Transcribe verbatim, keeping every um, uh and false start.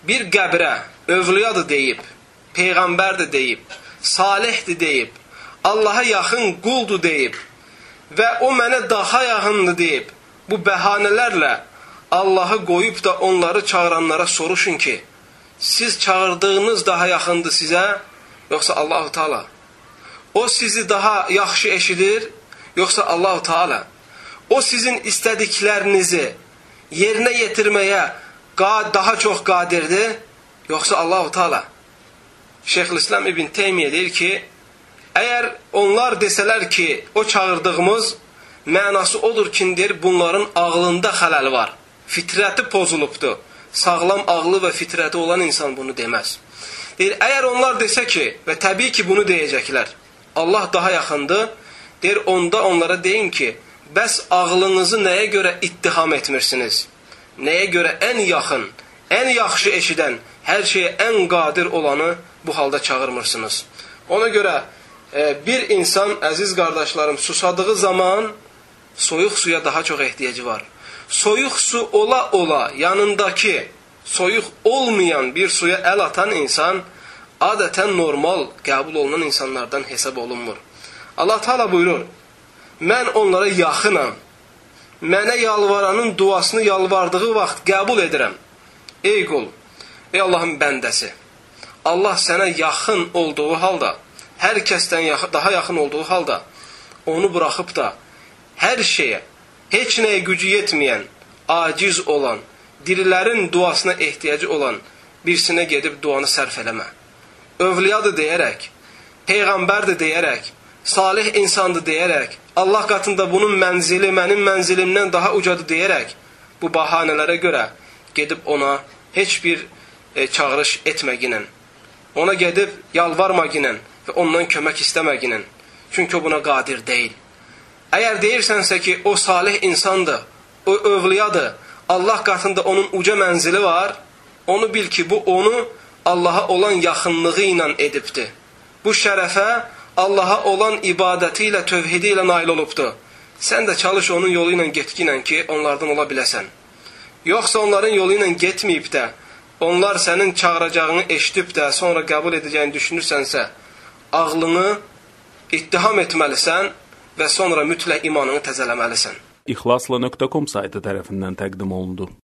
bir qəbrə övliyadır deyib, peyğəmbərdir deyib, salihdir deyib, Allaha yaxın quldur deyib və o mənə daha yaxındır deyib, bu bəhanələrlə Allahı qoyub da onları çağıranlara soruşun ki, siz çağırdığınız daha yaxındır sizə, yoxsa Allah-u Teala? O sizi daha yaxşı eşidir, yoxsa Allah-u Teala? O sizin istədiklərinizi yerinə yetirməyə daha çox qadirdir, yoxsa Allah-u Teala? Şeyxülislam İbn Teymiyyə deyir ki, əgər onlar desələr ki, o çağırdığımız mənası odur ki, deyir, bunların ağlında xələl var, fitrəti pozulubdur. Sağlam ağlı və fitrəti olan insan bunu deməz. Deyir, əgər onlar desə ki, və təbii ki, bunu deyəcəklər, Allah daha yaxındır, deyir, onda onlara deyin ki, bəs ağlınızı nəyə görə ittiham etmirsiniz? Nəyə görə ən yaxın, ən yaxşı eşidən, hər şeyə ən qadir olanı bu halda çağırmırsınız? Ona görə e, bir insan, əziz qardaşlarım, susadığı zaman soyuq suya daha çox ehtiyacı var. Soyuq su ola ola yanındakı soyuq olmayan bir suya əl atan insan adətən normal qəbul olunan insanlardan hesab olunmur. Allah Teala buyurur, mən onlara yaxınam, mənə yalvaranın duasını yalvardığı vaxt qəbul edirəm. Ey qul, ey Allahın bəndəsi, Allah sənə yaxın olduğu halda, hər kəsdən yaxın, daha yaxın olduğu halda onu buraxıb da hər şeyə, heç nəyə gücü yetməyən, aciz olan, dirilərin duasına ehtiyacı olan birisinə gedib duanı sərf eləmə. Övliyadır deyərək, peyğəmbərdir deyərək, salih insandır deyərək, Allah qatında bunun mənzili mənim mənzilimdən daha ucadır deyərək, bu bahanələrə görə gedib ona heç bir e, çağırış etməginən, ona gedib yalvarmaginən və ondan kömək istəməginən, çünki o buna qadir deyil. Əgər deyirsənsə ki, o salih insandır, o övliyadır, Allah qatında onun uca mənzili var, onu bil ki, bu onu Allaha olan yaxınlığı ilə edibdir. Bu şərəfə Allaha olan ibadəti ilə, tövhidi ilə nail olubdur. Sən də çalış onun yolu ilə getkinən ki, onlardan ola biləsən. Yoxsa onların yolu ilə getməyib də, onlar sənin çağıracağını eşidib də, sonra qəbul edəcəyini düşünürsənsə, ağlını ittiham etməlisən və sonra mütləq imanını təzələməlisən. İxlasla nöqtə com saytı tərəfindən təqdim olundu.